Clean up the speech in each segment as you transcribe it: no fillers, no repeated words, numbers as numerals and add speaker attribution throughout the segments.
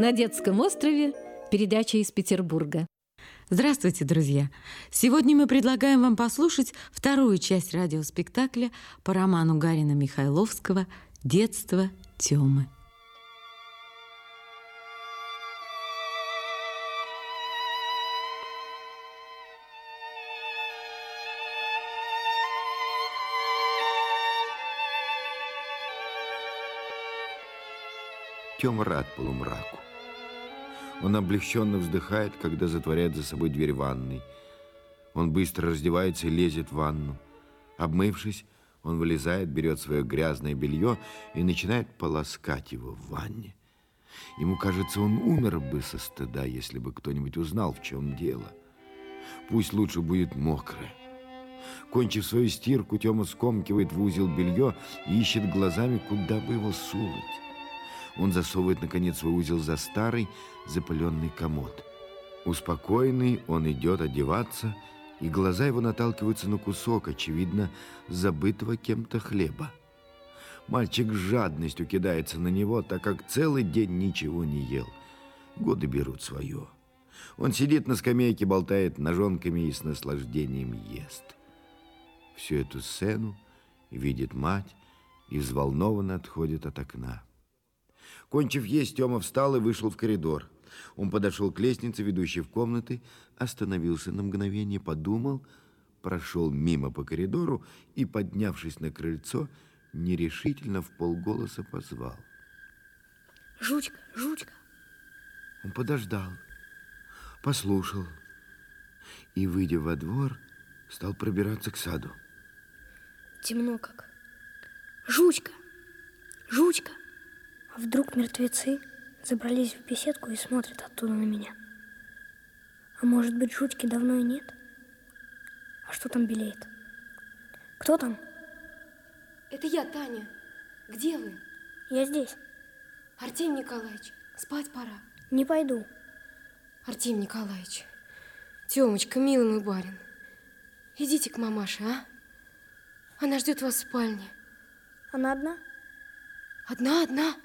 Speaker 1: На детском острове. Передача из Петербурга.
Speaker 2: Здравствуйте, друзья! Сегодня мы предлагаем вам послушать вторую часть радиоспектакля по роману Гарина Михайловского «Детство Тёмы».
Speaker 3: Тёма рад полумраку. Он облегченно вздыхает, когда затворяет за собой дверь ванной. Он быстро раздевается и лезет в ванну. Обмывшись, он вылезает, берет свое грязное белье и начинает полоскать его в ванне. Ему кажется, он умер бы со стыда, если бы кто-нибудь узнал, в чем дело. Пусть лучше будет мокрое. Кончив свою стирку, Тёма скомкивает в узел белье и ищет глазами, куда бы его сунуть. Он засовывает, наконец, свой узел за старый запыленный комод. Успокоенный, он идет одеваться, и глаза его наталкиваются на кусок, очевидно, забытого кем-то хлеба. Мальчик с жадностью кидается на него, так как целый день ничего не ел. Годы берут свое. Он сидит на скамейке, болтает ножонками и с наслаждением ест. Всю эту сцену видит мать и взволнованно отходит от окна. Кончив есть, Тёма встал и вышел в коридор. Он подошел к лестнице, ведущей в комнаты, остановился на мгновение, подумал, прошел мимо по коридору и, поднявшись на крыльцо, нерешительно вполголоса позвал:
Speaker 4: «Жучка, Жучка!»
Speaker 3: Он подождал, послушал и, выйдя во двор, стал пробираться к саду.
Speaker 4: Темно как. «Жучка! Жучка!» А вдруг мертвецы забрались в беседку и смотрят оттуда на меня? А может быть, Жучки давно и нет? А что там белеет? Кто там?
Speaker 5: Это я, Таня. Где вы?
Speaker 4: Я здесь.
Speaker 5: Артемий Николаевич, спать пора.
Speaker 4: Не пойду.
Speaker 5: Артемий Николаевич, Тёмочка, милый мой барин, идите к мамаше, а? Она ждет вас в спальне.
Speaker 4: Она одна?
Speaker 5: Одна.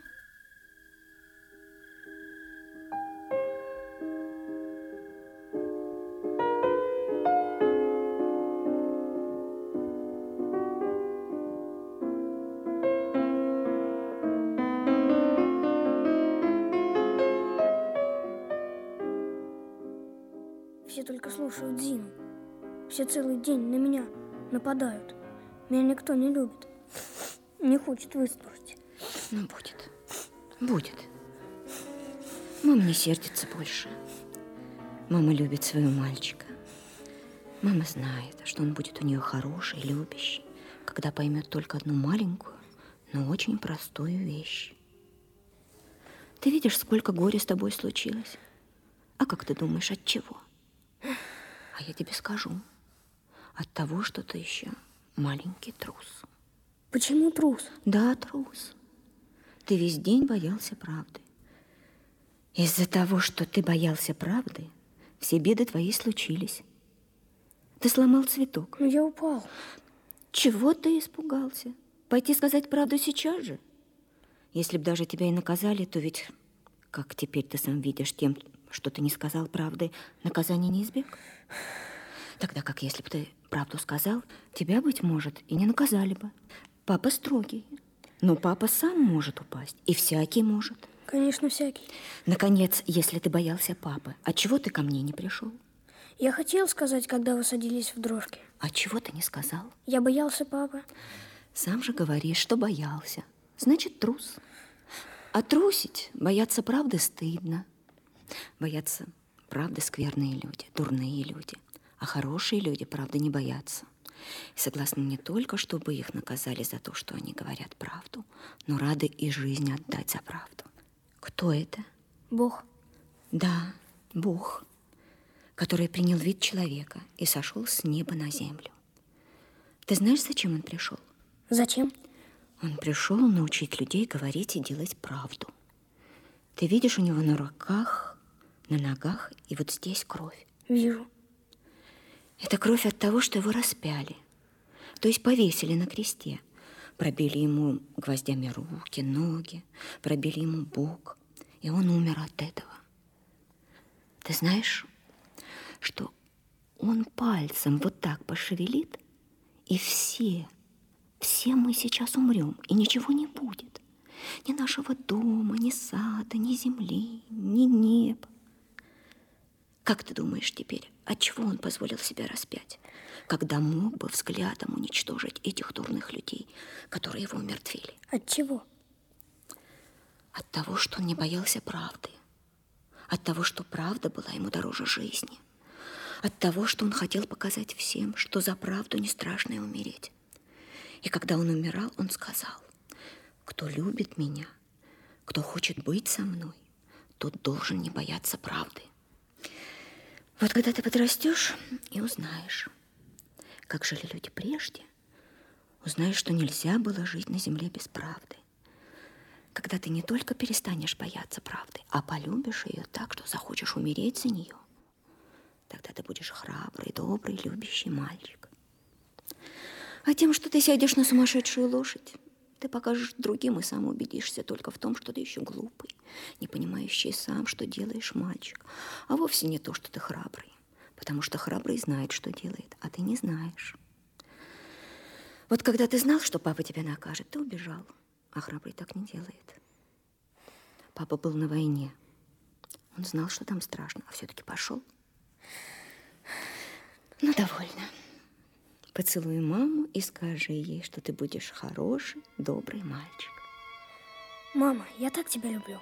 Speaker 4: Все только слушают Зину. Все целый день на меня нападают. Меня никто не любит. Не хочет выслушать.
Speaker 6: Ну, будет. Мама не сердится больше. Мама любит своего мальчика. Мама знает, что он будет у нее хороший, любящий, когда поймет только одну маленькую, но очень простую вещь. Ты видишь, сколько горя с тобой случилось? А как ты думаешь, от чего? А я тебе скажу. От того, что ты еще маленький трус.
Speaker 4: Почему трус?
Speaker 6: Да, трус. Ты весь день боялся правды. Из-за того, что ты боялся правды, все беды твои случились. Ты сломал цветок.
Speaker 4: Но я упал.
Speaker 6: Чего ты испугался? Пойти сказать правду сейчас же? Если б даже тебя и наказали, то ведь, как теперь ты сам видишь, тем, что ты не сказал правды, наказание не избег. Тогда как если бы ты правду сказал, тебя, быть может, и не наказали бы. Папа строгий, но папа сам может упасть, и всякий может.
Speaker 4: Конечно, всякий.
Speaker 6: Наконец, если ты боялся папы, отчего ты ко мне не пришел?
Speaker 4: Я хотел сказать, когда вы садились в дрожке.
Speaker 6: А чего ты не сказал?
Speaker 4: Я боялся папы.
Speaker 6: Сам же говоришь, что боялся. Значит, трус. А трусить, бояться правды стыдно. Боятся правды скверные люди, дурные люди. А хорошие люди правды не боятся. И согласны не только, чтобы их наказали за то, что они говорят правду, но рады и жизнь отдать за правду. Кто это?
Speaker 4: Бог.
Speaker 6: Да, Бог, который принял вид человека и сошел с неба на землю. Ты знаешь, зачем он пришел?
Speaker 4: Зачем?
Speaker 6: Он пришел научить людей говорить и делать правду. Ты видишь, у него на руках, на ногах и вот здесь кровь.
Speaker 4: Вижу.
Speaker 6: Это кровь от того, что его распяли. То есть повесили на кресте. Пробили ему гвоздями руки, ноги, пробили ему бок. и он умер от этого. Ты знаешь, что он пальцем вот так пошевелит, и все мы сейчас умрем, и ничего не будет. Ни нашего дома, ни сада, ни земли, ни неба. Как ты думаешь теперь, отчего он позволил себя распять, когда мог бы взглядом уничтожить этих дурных людей, которые его умертвили?
Speaker 4: От чего?
Speaker 6: От того, что он не боялся правды. От того, что правда была ему дороже жизни. От того, что он хотел показать всем, что за правду не страшно и умереть. И когда он умирал, он сказал: кто любит меня, кто хочет быть со мной, тот должен не бояться правды. Вот когда ты подрастешь и узнаешь, как жили люди прежде, узнаешь, что нельзя было жить на земле без правды. Когда ты не только перестанешь бояться правды, а полюбишь ее так, что захочешь умереть за нее, тогда ты будешь храбрый, добрый, любящий мальчик. А тем, что ты сядешь на сумасшедшую лошадь, ты покажешь другим и сам убедишься только в том, что ты еще глупый, не понимающий сам, что делаешь, мальчик, а вовсе не то, что ты храбрый, потому что храбрый знает, что делает, а ты не знаешь. Вот когда ты знал, что папа тебя накажет, ты убежал, а храбрый так не делает. Папа был на войне, он знал, что там страшно, а все-таки пошел. Ну, довольно. Поцелуй маму и скажи ей, что ты будешь хороший, добрый мальчик.
Speaker 4: Мама, я так тебя люблю.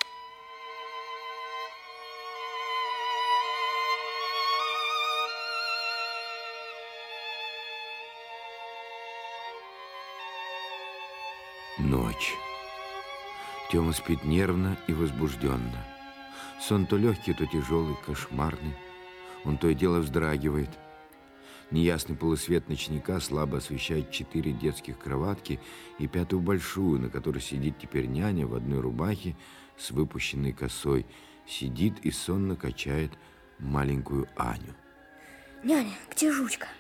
Speaker 3: Ночь. Тёма спит нервно и возбужденно. Сон то легкий, то тяжелый, кошмарный. Он то и дело вздрагивает. Неясный полусвет ночника слабо освещает 4 детских кроватки и 5-ю большую, на которой сидит теперь няня в одной рубахе с выпущенной косой. Сидит и сонно качает маленькую Аню.
Speaker 4: Няня, где жучка?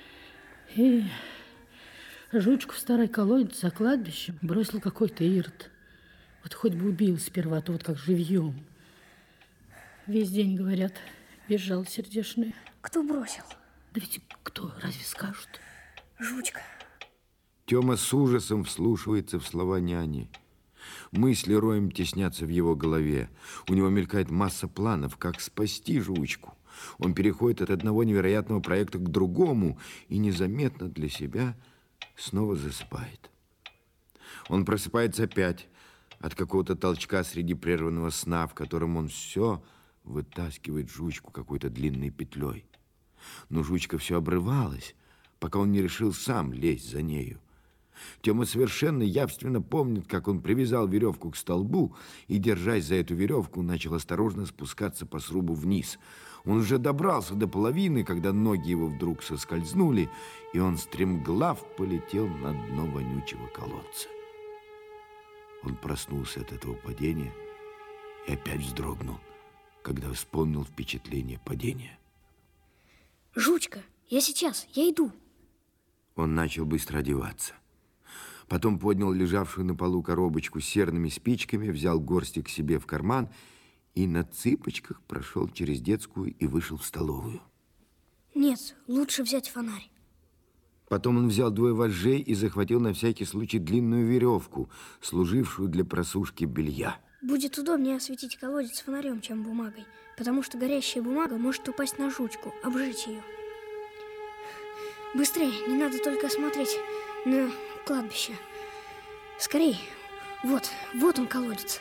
Speaker 7: Жучку в старой колодец за кладбищем бросил какой-то ирод. Вот хоть бы убил сперва, то вот как живьем. Весь день, говорят, бежал сердечный.
Speaker 4: Кто бросил?
Speaker 7: Да ведь кто, разве скажут?
Speaker 4: Жучка.
Speaker 3: Тёма с ужасом вслушивается в слова няни. Мысли роем теснятся в его голове. У него мелькает масса планов, как спасти жучку. Он переходит от одного невероятного проекта к другому и незаметно для себя снова засыпает. Он просыпается опять от какого-то толчка среди прерванного сна, в котором он все вытаскивает жучку какой-то длинной петлей. Но жучка все обрывалась, пока он не решил сам лезть за нею. Тёма совершенно явственно помнит, как он привязал веревку к столбу и, держась за эту веревку, начал осторожно спускаться по срубу вниз. Он уже добрался до половины, когда ноги его вдруг соскользнули, и он стремглав полетел на дно вонючего колодца. Он проснулся от этого падения и опять вздрогнул, когда вспомнил впечатление падения.
Speaker 4: Жучка, я сейчас, я иду.
Speaker 3: Он начал быстро одеваться. Потом поднял лежавшую на полу коробочку с серными спичками, взял горстик себе в карман и на цыпочках прошел через детскую и вышел в столовую.
Speaker 4: Нет, лучше взять фонарь.
Speaker 3: Потом он взял 2 вожжей и захватил на всякий случай длинную веревку, служившую для просушки белья.
Speaker 4: Будет удобнее осветить колодец фонарем, чем бумагой, потому что горящая бумага может упасть на жучку, обжечь ее. Быстрее, не надо только смотреть на кладбище. Скорей, вот он колодец.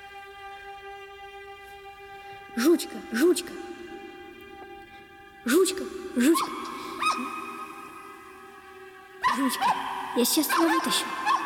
Speaker 4: Жучка, жучка. Жучка, жучка. Жучка, я сейчас тебя вытащу.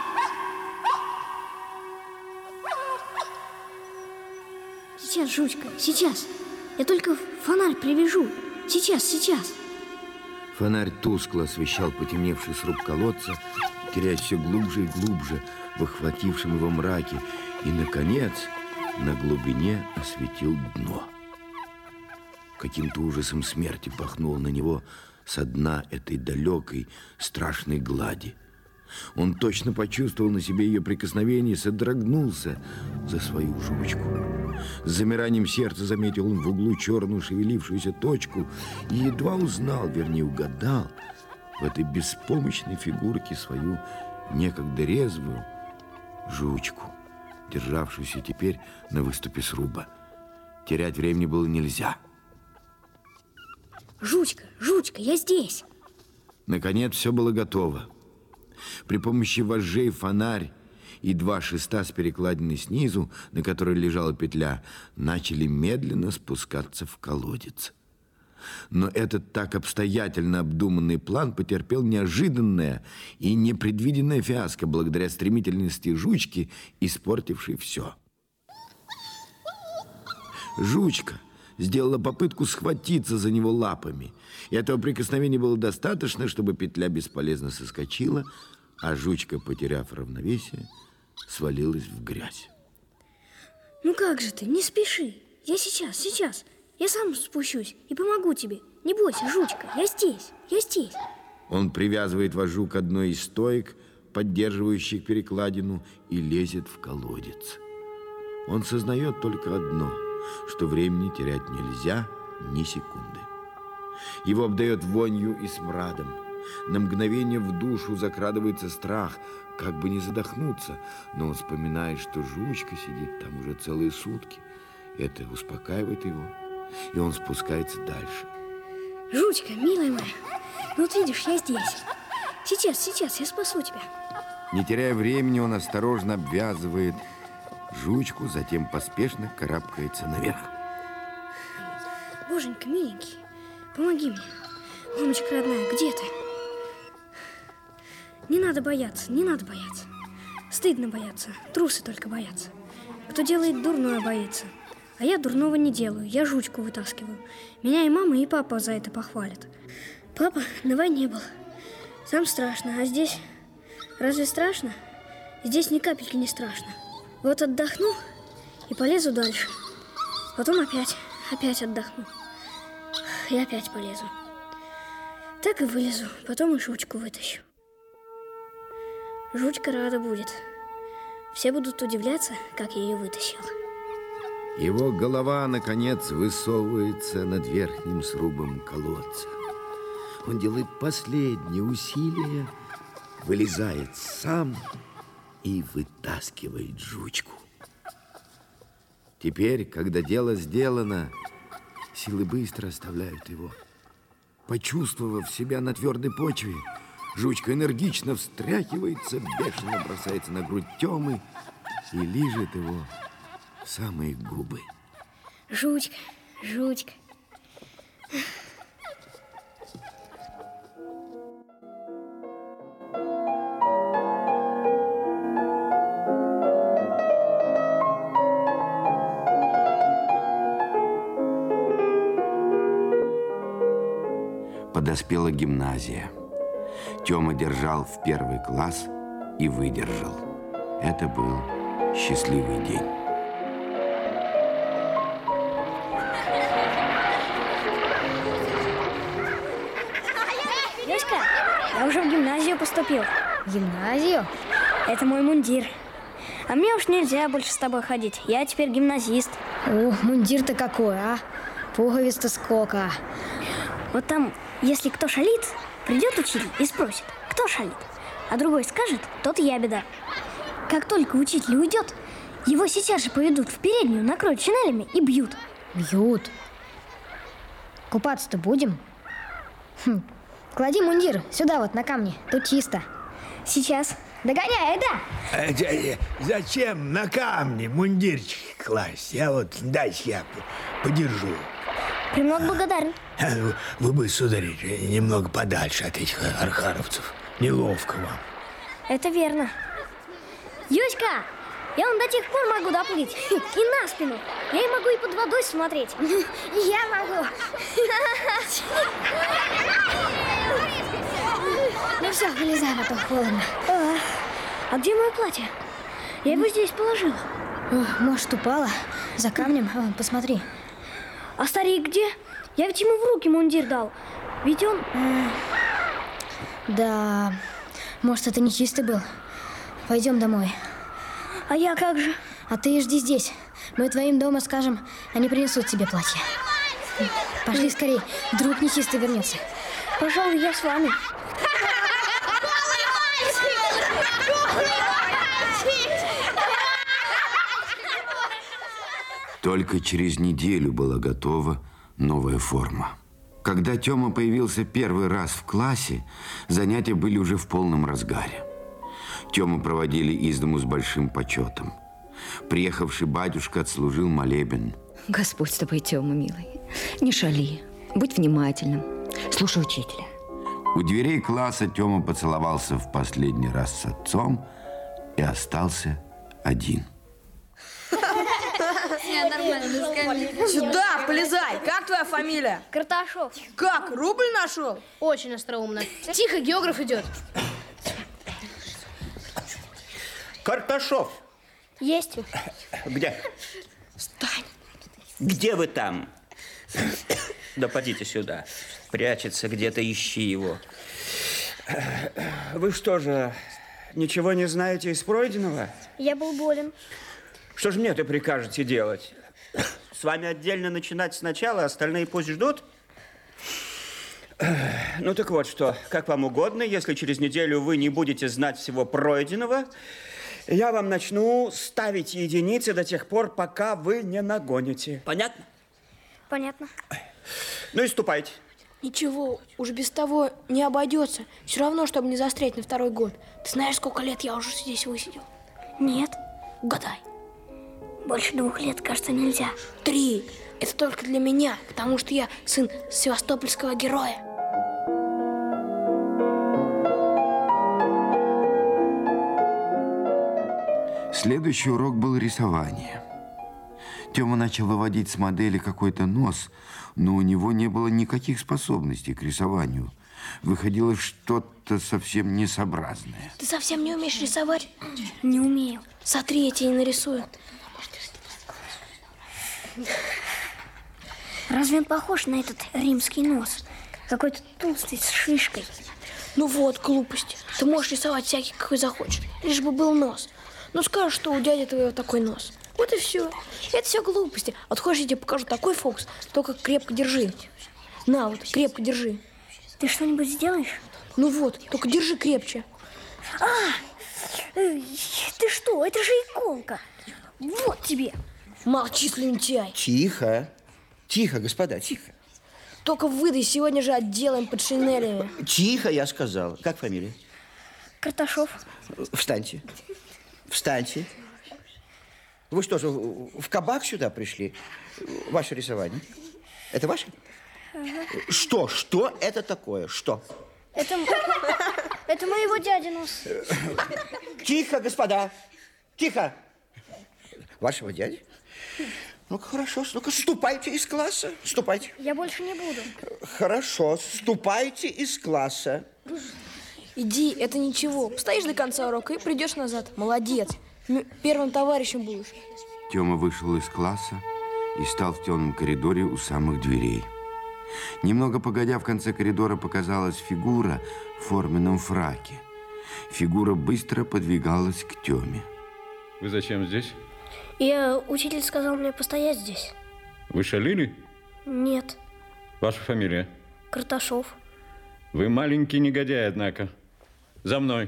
Speaker 4: Сейчас, жучка, сейчас. Я только фонарь привяжу. Сейчас.
Speaker 3: Фонарь тускло освещал потемневший сруб колодца, теряясь все глубже и глубже в охватившем его мраке, и, наконец, на глубине осветил дно. Каким-то ужасом смерти пахнуло на него со дна этой далекой, страшной глади. Он точно почувствовал на себе ее прикосновение и содрогнулся за свою жучку. С замиранием сердца заметил он в углу черную шевелившуюся точку и едва узнал, вернее угадал, в этой беспомощной фигурке свою некогда резвую жучку, державшуюся теперь на выступе сруба. Терять времени было нельзя.
Speaker 4: Жучка, Жучка, я здесь.
Speaker 3: Наконец все было готово. При помощи вожжей, фонарь и 2 шеста с перекладиной снизу, на которой лежала петля, начали медленно спускаться в колодец. Но этот так обстоятельно обдуманный план потерпел неожиданное и непредвиденное фиаско благодаря стремительности жучки, испортившей все. Жучка сделала попытку схватиться за него лапами. И этого прикосновения было достаточно, чтобы петля бесполезно соскочила, а жучка, потеряв равновесие, свалилась в грязь.
Speaker 4: Ну как же ты, не спеши. Я сейчас. Я сам спущусь и помогу тебе. Не бойся, Жучка, я здесь.
Speaker 3: Он привязывает вожжу к одной из стоек, поддерживающих перекладину, и лезет в колодец. Он сознает только одно, что времени терять нельзя ни секунды. Его обдает вонью и смрадом. На мгновение в душу закрадывается страх, как бы не задохнуться, но он вспоминает, что жучка сидит там уже целые сутки. Это успокаивает его, и он спускается дальше.
Speaker 4: Жучка, милая моя, вот видишь, я здесь. Сейчас, я спасу тебя.
Speaker 3: Не теряя времени, он осторожно обвязывает жучку, затем поспешно карабкается наверх.
Speaker 4: Боженька, миленький, помоги мне. Мамочка родная, где ты? Не надо бояться. Стыдно бояться, трусы только боятся. Кто делает дурное, боится. А я дурного не делаю, я жучку вытаскиваю. Меня и мама, и папа за это похвалят. Папа на войне был. Там страшно, а здесь... Разве страшно? Здесь ни капельки не страшно. Вот отдохну и полезу дальше. Потом опять отдохну. И опять полезу. Так и вылезу, потом и жучку вытащу. Жучка рада будет. Все будут удивляться, как я ее вытащил.
Speaker 3: Его голова, наконец, высовывается над верхним срубом колодца. Он делает последние усилия, вылезает сам и вытаскивает жучку. Теперь, когда дело сделано, силы быстро оставляют его. Почувствовав себя на твердой почве, жучка энергично встряхивается, бешено бросается на грудь Тёмы и лижет его в самые губы.
Speaker 4: Жучка.
Speaker 3: Подоспела гимназия. Тёма держал в 1 класс и выдержал. Это был счастливый день.
Speaker 4: Дочка, я уже в гимназию поступил.
Speaker 8: В гимназию?
Speaker 4: Это мой мундир. А мне уж нельзя больше с тобой ходить. Я теперь гимназист.
Speaker 8: О, мундир-то какой, а? Пуговиц-то сколько.
Speaker 4: Вот там, если кто шалит, придет учитель и спросит, кто шалит. А другой скажет, тот ябеда. Как только учитель уйдет, его сейчас же поведут в переднюю, накроют шинелями и бьют.
Speaker 8: Бьют? Купаться-то будем? Клади мундир сюда вот на камни, тут чисто.
Speaker 4: Сейчас. Догоняй, да?
Speaker 9: Зачем на камни мундирчик класть? Дайте я подержу.
Speaker 4: Премного благодарен.
Speaker 9: Вы бы, сударь, немного подальше от этих архаровцев. Неловко вам.
Speaker 4: Это верно. Юська, я до тех пор могу доплыть. И на спину. Я и могу и под водой смотреть.
Speaker 8: Я могу. Ну все, вылезай, а то холодно.
Speaker 4: А где мое платье? Я его здесь положила.
Speaker 8: Может, упала за камнем? Посмотри.
Speaker 4: А старик где? Я ведь ему в руки мундир дал. Ведь он...
Speaker 8: Да, может, это нечистый был. Пойдем домой.
Speaker 4: А я как же?
Speaker 8: А ты жди здесь. Мы твоим дома скажем, они принесут тебе платье. Пошли скорей, вдруг нечистый вернется.
Speaker 4: Пожалуй, я с вами.
Speaker 3: Только через неделю была готова новая форма. Когда Тёма появился первый раз в классе, занятия были уже в полном разгаре. Тёму проводили из дому с большим почетом. Приехавший батюшка отслужил молебен.
Speaker 6: Господь с тобой, Тёма, милый. Не шали, будь внимательным. Слушай учителя.
Speaker 3: У дверей класса Тёма поцеловался в последний раз с отцом и остался один.
Speaker 10: Сюда, полезай! Как твоя фамилия?
Speaker 4: Карташов.
Speaker 10: Как, рубль нашел?
Speaker 4: Очень остроумно. Тихо, географ идет.
Speaker 11: Карташов.
Speaker 4: Есть.
Speaker 11: Где?
Speaker 10: Встань.
Speaker 11: Где вы там? Да подите сюда. Прячется где-то, ищи его. Вы что же, ничего не знаете из пройденного?
Speaker 4: Я был болен.
Speaker 11: Что же мне-то прикажете делать? С вами отдельно начинать сначала, остальные пусть ждут? Ну так вот что, как вам угодно, если через неделю вы не будете знать всего пройденного, я вам начну ставить единицы до тех пор, пока вы не нагоните. Понятно?
Speaker 4: Понятно.
Speaker 11: Ну и ступайте.
Speaker 10: Ничего, уж без того не обойдется. Все равно, чтобы не застрять на второй год. Ты знаешь, сколько лет я уже здесь высидел?
Speaker 4: Нет.
Speaker 10: Угадай.
Speaker 4: Больше 2 лет, кажется, нельзя.
Speaker 10: 3. Это только для меня, потому что я сын севастопольского героя.
Speaker 3: Следующий урок был рисование. Тёма начал выводить с модели какой-то нос, но у него не было никаких способностей к рисованию. Выходило что-то совсем несообразное.
Speaker 10: Ты совсем не умеешь рисовать?
Speaker 4: Не умею.
Speaker 10: Смотри, я тебе нарисую.
Speaker 4: Разве он похож на этот римский нос? Какой-то толстый, с шишкой.
Speaker 10: Ну вот, глупость. Ты можешь рисовать всякий, какой захочешь, лишь бы был нос. Ну скажешь, что у дяди твоего такой нос. Вот и все. Это все глупости. А ты хочешь, я тебе покажу такой фокус, только крепко держи. На, вот, крепко держи.
Speaker 4: Ты что-нибудь сделаешь?
Speaker 10: Ну вот, только держи крепче.
Speaker 4: Ты что? Это же иголка. Вот тебе.
Speaker 10: Молчи, слюнтяй.
Speaker 11: Тихо. Тихо, господа, тихо.
Speaker 10: Только выдай, сегодня же отделаем под шинелями.
Speaker 11: Тихо, я сказал. Как фамилия?
Speaker 4: Карташов.
Speaker 11: Встаньте. Встаньте. Вы что же, в кабак сюда пришли? Ваше рисование. Это ваше?
Speaker 4: Ага.
Speaker 11: Что? Что это такое? Что?
Speaker 4: Это моего дяди нос.
Speaker 11: Тихо, господа. Тихо. Вашего дяди? Ну-ка, хорошо. Ну-ка, ступайте из класса. Ступайте.
Speaker 4: Я больше не буду.
Speaker 11: Хорошо. Ступайте из класса.
Speaker 10: Иди, это ничего. Стоишь до конца урока и придешь назад. Молодец. Первым товарищем будешь.
Speaker 3: Тёма вышел из класса и стал в темном коридоре у самых дверей. Немного погодя, в конце коридора показалась фигура в форменном фраке. Фигура быстро подвигалась к Тёме.
Speaker 12: Вы зачем здесь?
Speaker 4: Учитель сказал мне постоять здесь.
Speaker 12: Вы шалили?
Speaker 4: Нет.
Speaker 12: Ваша фамилия?
Speaker 4: Карташов.
Speaker 12: Вы маленький негодяй, однако. За мной.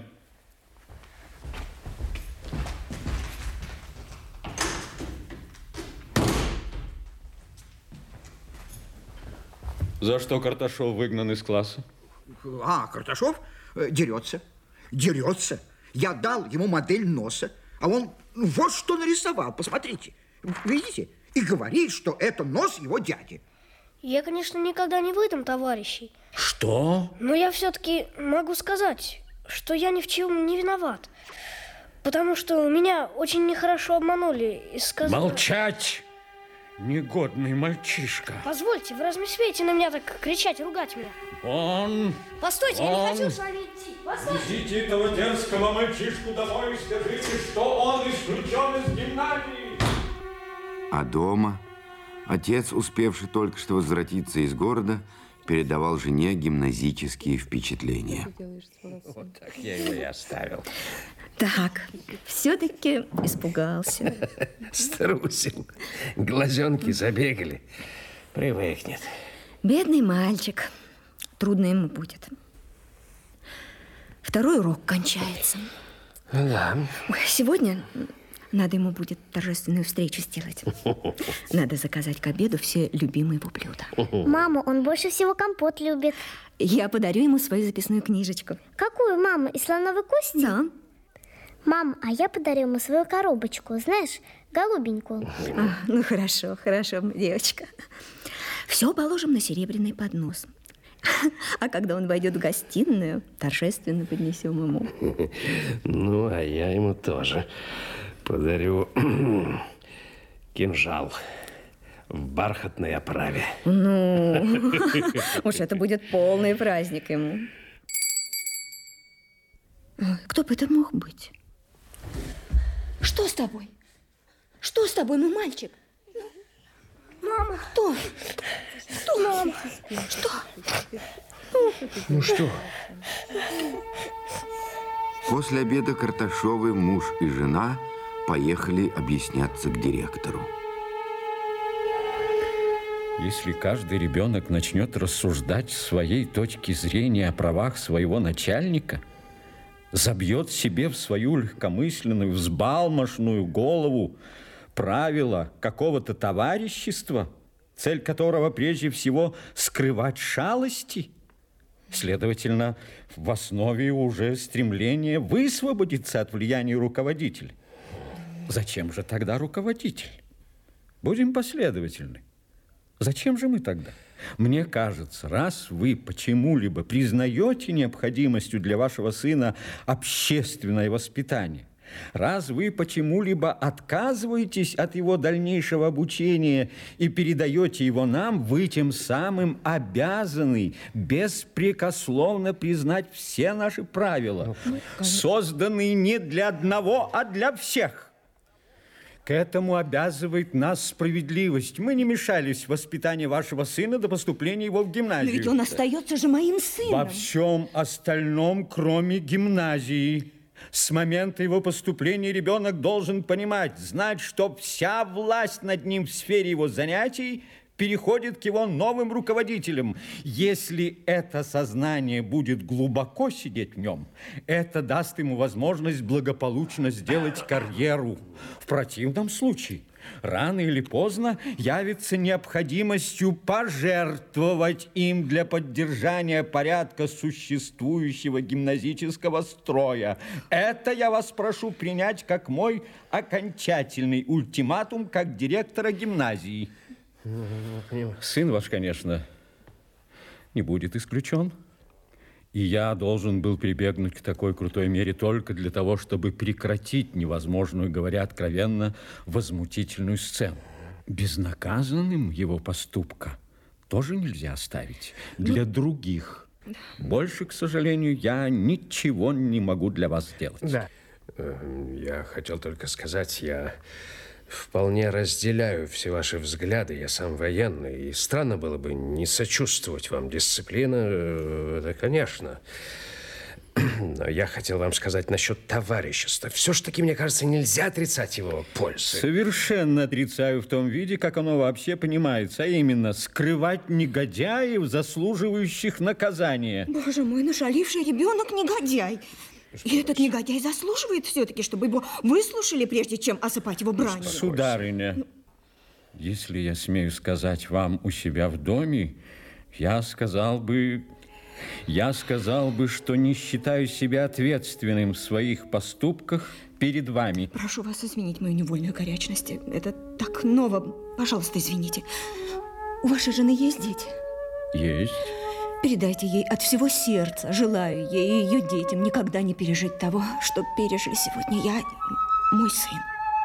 Speaker 12: За что Карташов выгнан из класса?
Speaker 13: Карташов дерется. Дерется. Я дал ему модель носа, а он вот что нарисовал. Посмотрите. Видите? И говорит, что это нос его дяди.
Speaker 4: Я, конечно, никогда не выдам товарищей.
Speaker 13: Что?
Speaker 4: Но я все-таки могу сказать, что я ни в чем не виноват. Потому что меня очень нехорошо обманули и сказали...
Speaker 12: Молчать! Негодный мальчишка.
Speaker 4: Позвольте, вы разве смеете на меня так кричать, ругать меня?
Speaker 12: Он!
Speaker 4: Постойте, я не хочу с вами идти. Постойте.
Speaker 12: Везите этого дерзкого мальчишку домой и скажите, что он исключен из гимназии.
Speaker 3: А дома отец, успевший только что возвратиться из города, передавал жене гимназические впечатления.
Speaker 12: Вот так я его и оставил.
Speaker 6: Так, все-таки испугался.
Speaker 14: Струсил. Глазенки забегали. Привыкнет.
Speaker 6: Бедный мальчик. Трудно ему будет. Второй урок кончается.
Speaker 14: Да.
Speaker 6: Ой, сегодня надо ему будет торжественную встречу сделать. Надо заказать к обеду все любимые его блюда.
Speaker 8: Мама, он больше всего компот любит.
Speaker 6: Я подарю ему свою записную книжечку.
Speaker 8: Какую, мама? Из слоновой кости?
Speaker 6: Да.
Speaker 8: Мам, а я подарю ему свою коробочку, знаешь, голубенькую.
Speaker 6: Ну, хорошо, хорошо, девочка. Все положим на серебряный поднос. А когда он войдет в гостиную, торжественно поднесем ему.
Speaker 14: Ну, а я ему тоже подарю кинжал в бархатной оправе.
Speaker 6: Ну, уж это будет полный праздник ему. Кто бы это мог быть? Что с тобой? Что с тобой, мой мальчик?
Speaker 8: Мама.
Speaker 6: Кто? Что?
Speaker 8: Мама.
Speaker 6: Что?
Speaker 14: Ну что?
Speaker 3: После обеда Карташовы муж и жена поехали объясняться к директору.
Speaker 12: Если каждый ребенок начнет рассуждать с своей точки зрения о правах своего начальника, забьет себе в свою легкомысленную, взбалмошную голову правила какого-то товарищества, цель которого прежде всего скрывать шалости, следовательно, в основе уже стремление высвободиться от влияния руководителя. Зачем же тогда руководитель? Будем последовательны. Зачем же мы тогда? Мне кажется, раз вы почему-либо признаете необходимостью для вашего сына общественное воспитание, раз вы почему-либо отказываетесь от его дальнейшего обучения и передаете его нам, вы тем самым обязаны беспрекословно признать все наши правила, созданные не для одного, а для всех. К этому обязывает нас справедливость. Мы не мешались в воспитании вашего сына до поступления его в гимназию.
Speaker 6: Но ведь он остается же моим сыном.
Speaker 12: Во всем остальном, кроме гимназии. С момента его поступления ребенок должен понимать, знать, что вся власть над ним в сфере его занятий переходит к его новым руководителям. Если это сознание будет глубоко сидеть в нем, это даст ему возможность благополучно сделать карьеру. В противном случае, рано или поздно явится необходимостью пожертвовать им для поддержания порядка существующего гимназического строя. Это я вас прошу принять как мой окончательный ультиматум как директора гимназии. Сын ваш, конечно, не будет исключен. И я должен был прибегнуть к такой крутой мере только для того, чтобы прекратить невозможную, говоря откровенно, возмутительную сцену. Безнаказанным его поступка тоже нельзя оставить для других. Больше, к сожалению, я ничего не могу для вас сделать.
Speaker 14: Да. Я хотел только сказать, я вполне разделяю все ваши взгляды. Я сам военный, и странно было бы не сочувствовать вам. Дисциплина, это, конечно. Но я хотел вам сказать насчет товарищества. Все ж таки, мне кажется, нельзя отрицать его пользы.
Speaker 12: Совершенно отрицаю в том виде, как оно вообще понимается, а именно скрывать негодяев, заслуживающих наказания.
Speaker 6: Боже мой, нашаливший ребенок негодяй. И этот негодяй заслуживает все-таки, чтобы его выслушали, прежде чем осыпать его бранью.
Speaker 12: Сударыня, если я смею сказать вам у себя в доме, я сказал бы, что не считаю себя ответственным в своих поступках перед вами.
Speaker 6: Прошу вас извинить мою невольную горячность. Это так ново. Пожалуйста, извините. У вашей жены есть дети?
Speaker 12: Есть.
Speaker 6: Передайте ей от всего сердца. Желаю ей и ее детям никогда не пережить того, что пережили сегодня я и мой сын.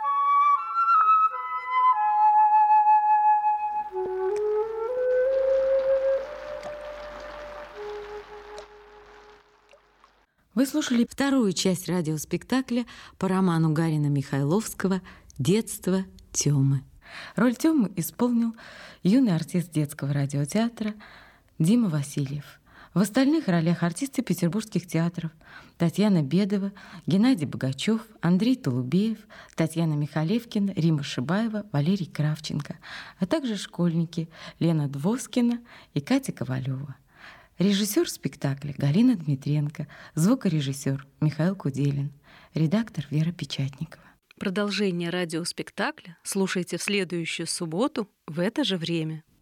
Speaker 2: Вы слушали вторую часть радиоспектакля по роману Гарина Михайловского «Детство Тёмы». Роль Тёмы исполнил юный артист детского радиотеатра Дима Васильев. В остальных ролях артисты петербургских театров: Татьяна Бедова, Геннадий Богачев, Андрей Толубеев, Татьяна Михалевкина, Рима Шибаева, Валерий Кравченко, а также школьники Лена Двоскина и Катя Ковалева. Режиссер спектакля Галина Дмитренко, звукорежиссер Михаил Куделин, редактор Вера Печатникова.
Speaker 15: Продолжение радиоспектакля слушайте в следующую субботу в это же время.